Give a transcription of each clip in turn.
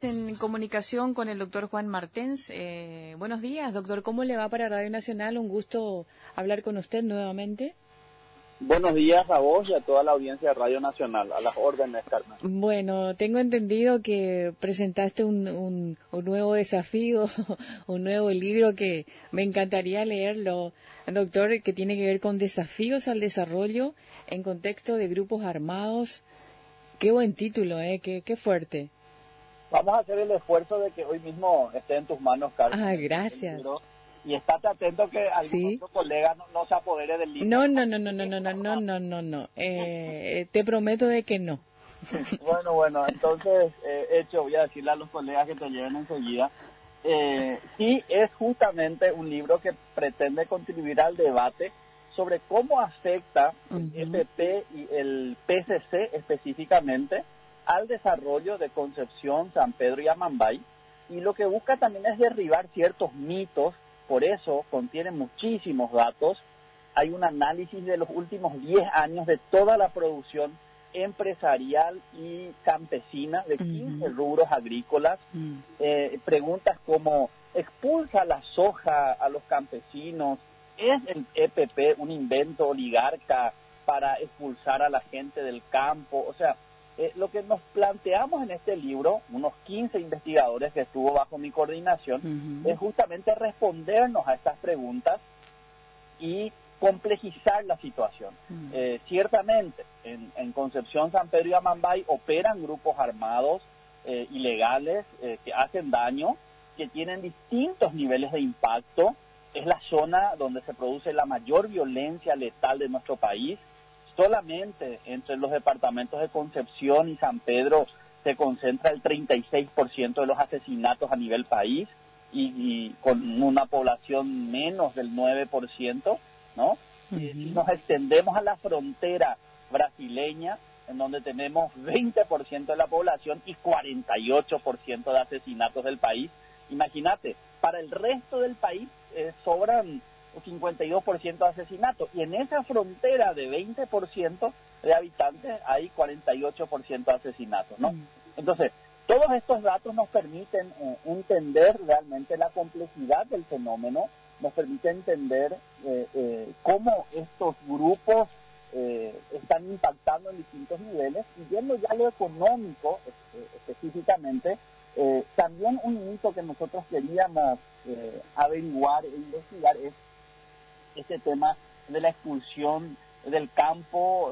En comunicación con el doctor Juan Martens. Buenos días, doctor. ¿Cómo le va para Radio Nacional? Un gusto hablar con usted nuevamente. Buenos días a vos y a toda la audiencia de Radio Nacional. A las órdenes, Carmen. Bueno, tengo entendido que presentaste un nuevo desafío, un nuevo libro que me encantaría leerlo, doctor, que tiene que ver con desafíos al desarrollo en contexto de grupos armados. Qué buen título, qué fuerte. Vamos a hacer el esfuerzo de que hoy mismo esté en tus manos, Carmen. Ah, gracias. Y estate atento que algún otro colega no se apodere del libro. No. Te prometo de que no. Bueno, entonces, hecho, voy a decirle a los colegas que te lleven enseguida. Sí, es justamente un libro que pretende contribuir al debate sobre cómo afecta el FP y el PCC específicamente al desarrollo de Concepción, San Pedro y Amambay, y lo que busca también es derribar ciertos mitos. Por eso contiene muchísimos datos. Hay un análisis de los últimos 10 años de toda la producción empresarial y campesina de 15 rubros agrícolas. Preguntas como: ¿expulsa la soja a los campesinos? ¿Es el EPP un invento oligarca para expulsar a la gente del campo? O sea, lo que nos planteamos en este libro, unos 15 investigadores que estuvo bajo mi coordinación, es justamente respondernos a estas preguntas y complejizar la situación. Ciertamente, en Concepción, San Pedro y Amambay operan grupos armados ilegales que hacen daño, que tienen distintos niveles de impacto. Es la zona donde se produce la mayor violencia letal de nuestro país. Solamente entre los departamentos de Concepción y San Pedro se concentra el 36% de los asesinatos a nivel país y con una población menos del 9%, ¿no? Si nos extendemos a la frontera brasileña, en donde tenemos 20% de la población y 48% de asesinatos del país, imagínate, para el resto del país sobran 52% de asesinatos, y en esa frontera de 20% de habitantes hay 48% de asesinatos, ¿no? Entonces, todos estos datos nos permiten entender realmente la complejidad del fenómeno, nos permite entender cómo estos grupos están impactando en distintos niveles, y viendo ya lo económico específicamente, también un mito que nosotros queríamos averiguar e investigar es ese tema de la expulsión del campo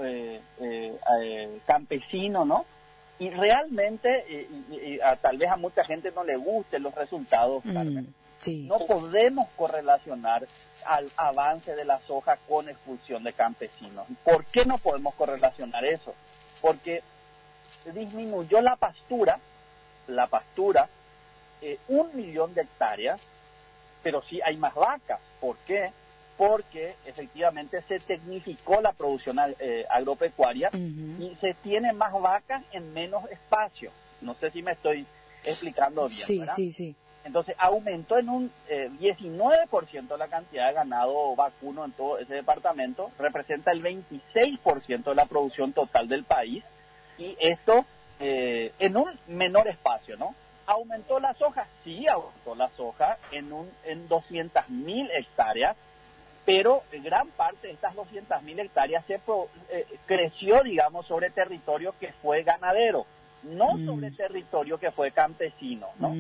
campesino, ¿no? Y realmente, tal vez a mucha gente no le gusten los resultados, Carmen. Sí. No podemos correlacionar al avance de la soja con expulsión de campesinos. ¿Por qué no podemos correlacionar eso? Porque disminuyó la pastura, 1 millón de hectáreas, pero sí hay más vacas. ¿Por qué? Porque efectivamente se tecnificó la producción agropecuaria y se tiene más vacas en menos espacio. No sé si me estoy explicando bien, sí, ¿verdad? Sí. Entonces aumentó en un 19% la cantidad de ganado vacuno en todo ese departamento, representa el 26% de la producción total del país, y esto en un menor espacio, ¿no? ¿Aumentó la soja? Sí, aumentó la soja en 200.000 hectáreas, pero gran parte de estas 200.000 hectáreas creció, digamos, sobre territorio que fue ganadero, no sobre territorio que fue campesino, ¿no?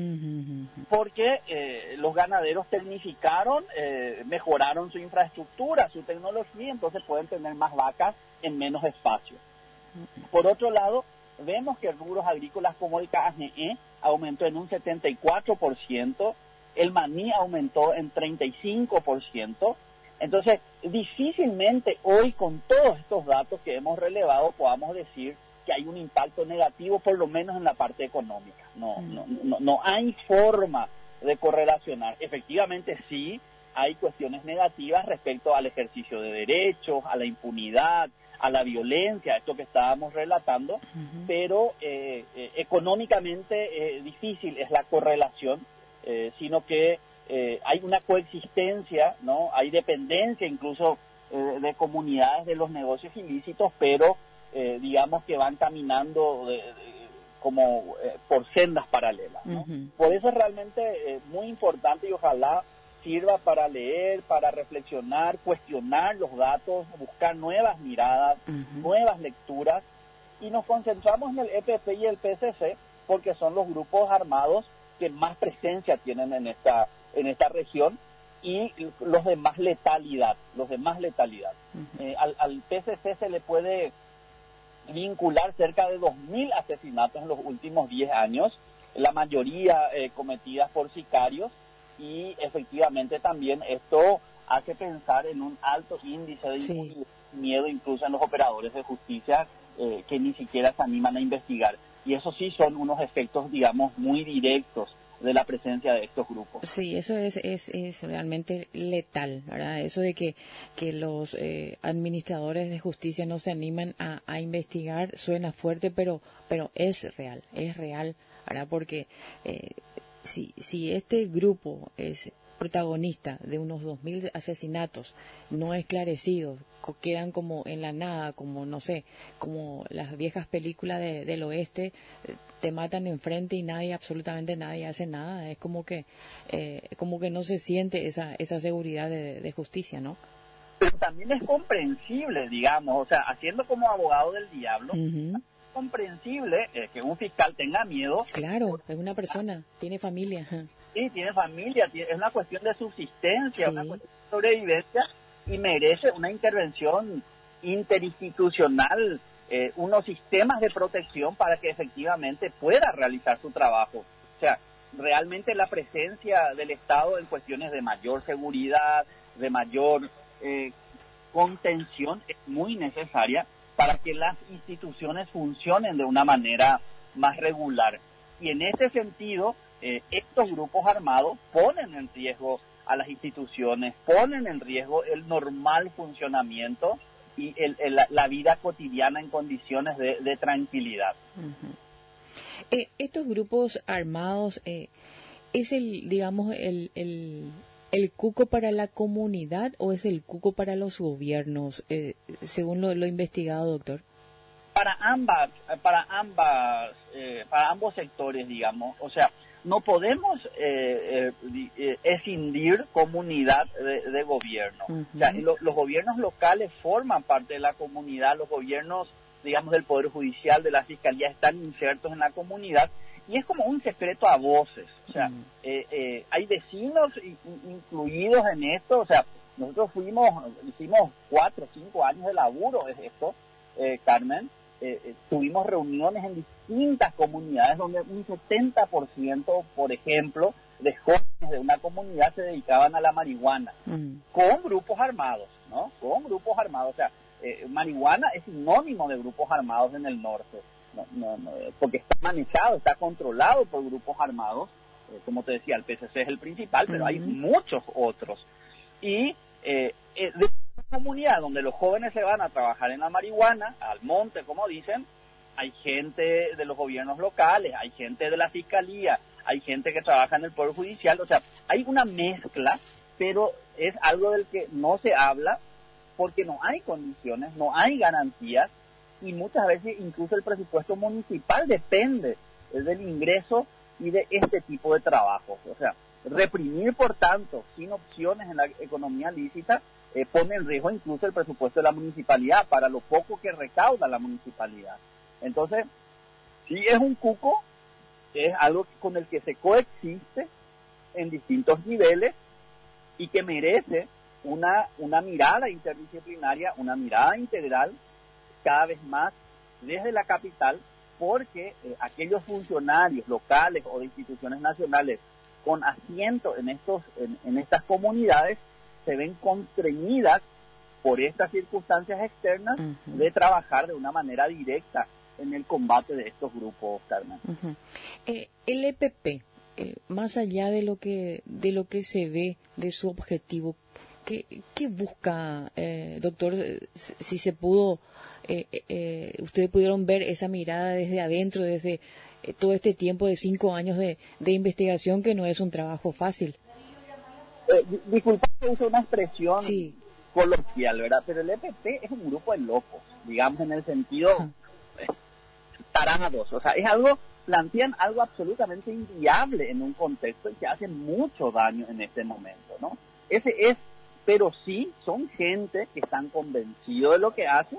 Porque los ganaderos tecnificaron, mejoraron su infraestructura, su tecnología, entonces pueden tener más vacas en menos espacio. Por otro lado, vemos que rubros agrícolas como el CAGNE aumentó en un 74%, el maní aumentó en 35%. Entonces, difícilmente hoy, con todos estos datos que hemos relevado, podamos decir que hay un impacto negativo, por lo menos en la parte económica. No hay forma de correlacionar. Efectivamente, sí, hay cuestiones negativas respecto al ejercicio de derechos, a la impunidad, a la violencia, esto que estábamos relatando, pero económicamente difícil es la correlación, sino que hay una coexistencia, ¿no? Hay dependencia incluso de comunidades de los negocios ilícitos, pero digamos que van caminando por sendas paralelas, ¿no? Por eso es realmente muy importante y ojalá sirva para leer, para reflexionar, cuestionar los datos, buscar nuevas miradas, nuevas lecturas, y nos concentramos en el EPP y el PSC porque son los grupos armados que más presencia tienen en esta región, y los de más letalidad. Al PSC se le puede vincular cerca de 2.000 asesinatos en los últimos 10 años, la mayoría cometidas por sicarios, y efectivamente también esto hace pensar en un alto índice de impunidad, miedo incluso en los operadores de justicia que ni siquiera se animan a investigar. Y eso sí son unos efectos, digamos, muy directos de la presencia de estos grupos. Sí, eso es realmente letal, ¿verdad? Eso de que los administradores de justicia no se animan a investigar suena fuerte, pero es real, ¿verdad? Porque si este grupo es protagonista de unos 2.000 asesinatos no esclarecidos, quedan como en la nada, como no sé, como las viejas películas del oeste, te matan enfrente y absolutamente nadie hace nada. Es como que no se siente esa seguridad de justicia, ¿no? Pero también es comprensible, digamos, o sea, haciendo como abogado del diablo, comprensible que un fiscal tenga miedo. Claro, es una persona, tiene familia. Sí, tiene familia, es una cuestión de subsistencia, una cuestión de sobrevivencia, y merece una intervención interinstitucional, unos sistemas de protección para que efectivamente pueda realizar su trabajo. O sea, realmente la presencia del Estado en cuestiones de mayor seguridad, de mayor contención es muy necesaria para que las instituciones funcionen de una manera más regular. Y en ese sentido, estos grupos armados ponen en riesgo a las instituciones, ponen en riesgo el normal funcionamiento y la vida cotidiana en condiciones de tranquilidad. Estos grupos armados es el cuco para la comunidad o es el cuco para los gobiernos, según lo investigado, doctor. Para ambos sectores, digamos, o sea, no podemos escindir comunidad de gobierno. O sea, los gobiernos locales forman parte de la comunidad, los gobiernos, digamos, del Poder Judicial, de la Fiscalía, están insertos en la comunidad, y es como un secreto a voces. O sea, hay vecinos incluidos en esto. O sea, nosotros hicimos 4 o 5 años de laburo de esto, Carmen. Tuvimos reuniones en distintas comunidades donde un 70%, por ejemplo, de jóvenes de una comunidad se dedicaban a la marihuana, con grupos armados, ¿no? Con grupos armados. O sea, marihuana es sinónimo de grupos armados en el norte, porque está manejado, está controlado por grupos armados. Como te decía, el PSC es el principal, pero hay muchos otros. Y de una comunidad donde los jóvenes se van a trabajar en la marihuana, al monte, como dicen, hay gente de los gobiernos locales, hay gente de la Fiscalía, hay gente que trabaja en el Poder Judicial. O sea, hay una mezcla, pero es algo del que no se habla porque no hay condiciones, no hay garantías, y muchas veces incluso el presupuesto municipal depende del ingreso y de este tipo de trabajos. O sea, reprimir, por tanto, sin opciones en la economía lícita, pone en riesgo incluso el presupuesto de la municipalidad para lo poco que recauda la municipalidad. Entonces, sí es un cuco, es algo con el que se coexiste en distintos niveles y que merece una mirada interdisciplinaria, una mirada integral cada vez más desde la capital, porque aquellos funcionarios locales o de instituciones nacionales con asiento en estas comunidades se ven constreñidas por estas circunstancias externas de trabajar de una manera directa en el combate de estos grupos, Carmen. El EPP, más allá de lo que se ve de su objetivo, ¿qué busca, doctor? Si se pudo, ustedes pudieron ver esa mirada desde adentro, desde todo este tiempo de 5 años de investigación, que no es un trabajo fácil. Disculpa que use una expresión coloquial, ¿verdad? Pero el EPP es un grupo de locos, digamos, en el sentido tarados. O sea, es algo plantean algo absolutamente inviable en un contexto y que hace mucho daño en este momento, ¿no? Pero sí son gente que están convencidos de lo que hacen,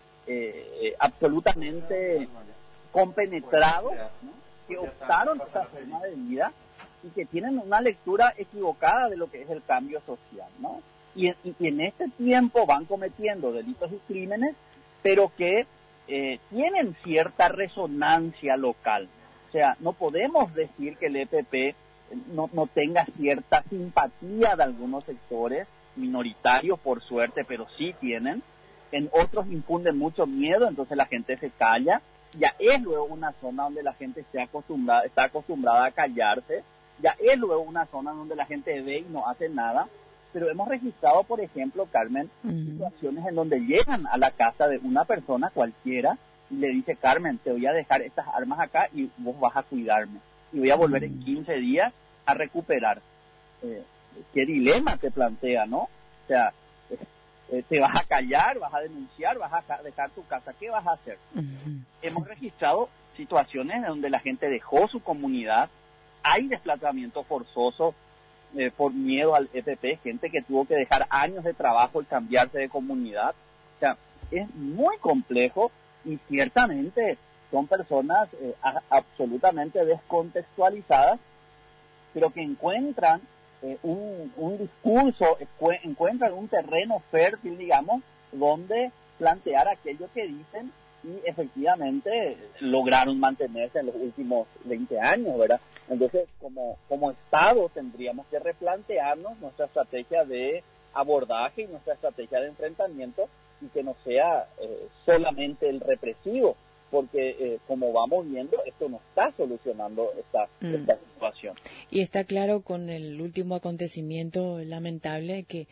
absolutamente compenetrados, ¿no? Que optaron por esa forma de vida y que tienen una lectura equivocada de lo que es el cambio social, ¿no? Y en este tiempo van cometiendo delitos y crímenes, pero que tienen cierta resonancia local. O sea, no podemos decir que el EPP no tenga cierta simpatía de algunos sectores minoritarios, por suerte, pero sí tienen. En otros infunden mucho miedo, entonces la gente se calla. Ya es luego una zona donde la gente está acostumbrada a callarse. Ya es luego una zona donde la gente ve y no hace nada. Pero hemos registrado, por ejemplo, Carmen, situaciones en donde llegan a la casa de una persona cualquiera y le dice: Carmen, te voy a dejar estas armas acá y vos vas a cuidarme. Y voy a volver en 15 días a recuperar. ¿Qué dilema te plantea, no? O sea, te vas a callar, vas a denunciar, vas a dejar tu casa. ¿Qué vas a hacer? Hemos registrado situaciones en donde la gente dejó su comunidad. Hay desplazamiento forzoso por miedo al EPP, gente que tuvo que dejar años de trabajo y cambiarse de comunidad. O sea, es muy complejo y ciertamente son personas absolutamente descontextualizadas, pero que encuentran un discurso, encuentran un terreno fértil, digamos, donde plantear aquello que dicen y efectivamente lograron mantenerse en los últimos 20 años, ¿verdad? Entonces, como Estado tendríamos que replantearnos nuestra estrategia de abordaje y nuestra estrategia de enfrentamiento y que no sea solamente el represivo, porque como vamos viendo, esto no está solucionando esta situación. Y está claro con el último acontecimiento lamentable que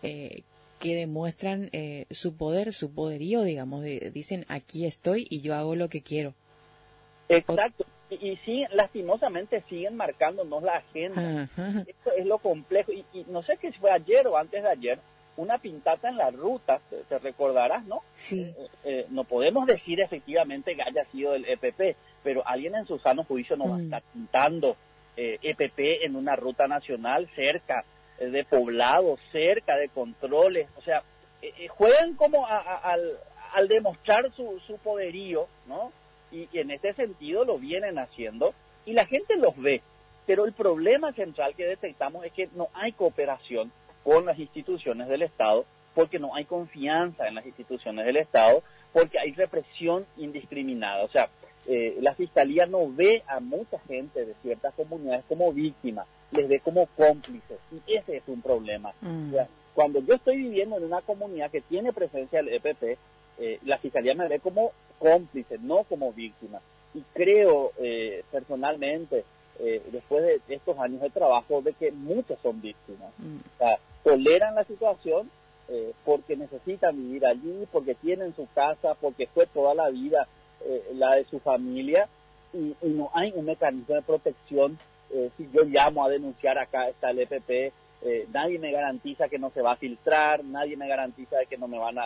demuestran su poder, su poderío, digamos, dicen: aquí estoy y yo hago lo que quiero. Exacto. Y sí, lastimosamente siguen marcándonos la agenda. Ajá. Esto es lo complejo. Y no sé si fue ayer o antes de ayer, una pintata en la ruta, te recordarás, ¿no? Sí. No podemos decir efectivamente que haya sido el EPP, pero alguien en su sano juicio no va a estar pintando EPP en una ruta nacional cerca de poblados, cerca de controles. O sea, juegan como al demostrar su poderío, ¿no? Y en ese sentido lo vienen haciendo y la gente los ve. Pero el problema central que detectamos es que no hay cooperación con las instituciones del Estado, porque no hay confianza en las instituciones del Estado, porque hay represión indiscriminada. O sea, la Fiscalía no ve a mucha gente de ciertas comunidades como víctimas, les ve como cómplices, y ese es un problema. O sea, cuando yo estoy viviendo en una comunidad que tiene presencia del EPP, la Fiscalía me ve como cómplice, no como víctima. Y creo personalmente, después de estos años de trabajo, de que muchos son víctimas. O sea, toleran la situación porque necesitan vivir allí, porque tienen su casa, porque fue toda la vida la de su familia, y no hay un mecanismo de protección. Si yo llamo a denunciar, acá está el EPP, nadie me garantiza que no se va a filtrar, nadie me garantiza de que no me van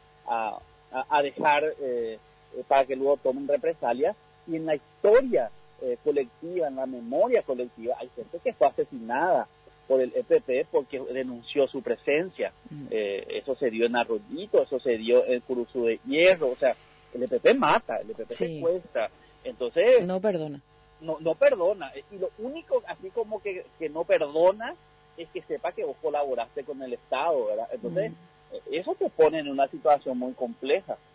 a dejar para que luego tomen represalias. Y en la historia colectiva, en la memoria colectiva, hay gente que fue asesinada por el EPP porque denunció su presencia. Eso se dio en Arroyito, eso se dio en Curuzú de Hierro. O sea, el EPP mata, el EPP secuestra. Entonces, no perdona. No perdona. Y lo único, así como que no perdona, es que sepa que vos colaboraste con el Estado, ¿verdad? Entonces, eso te pone en una situación muy compleja.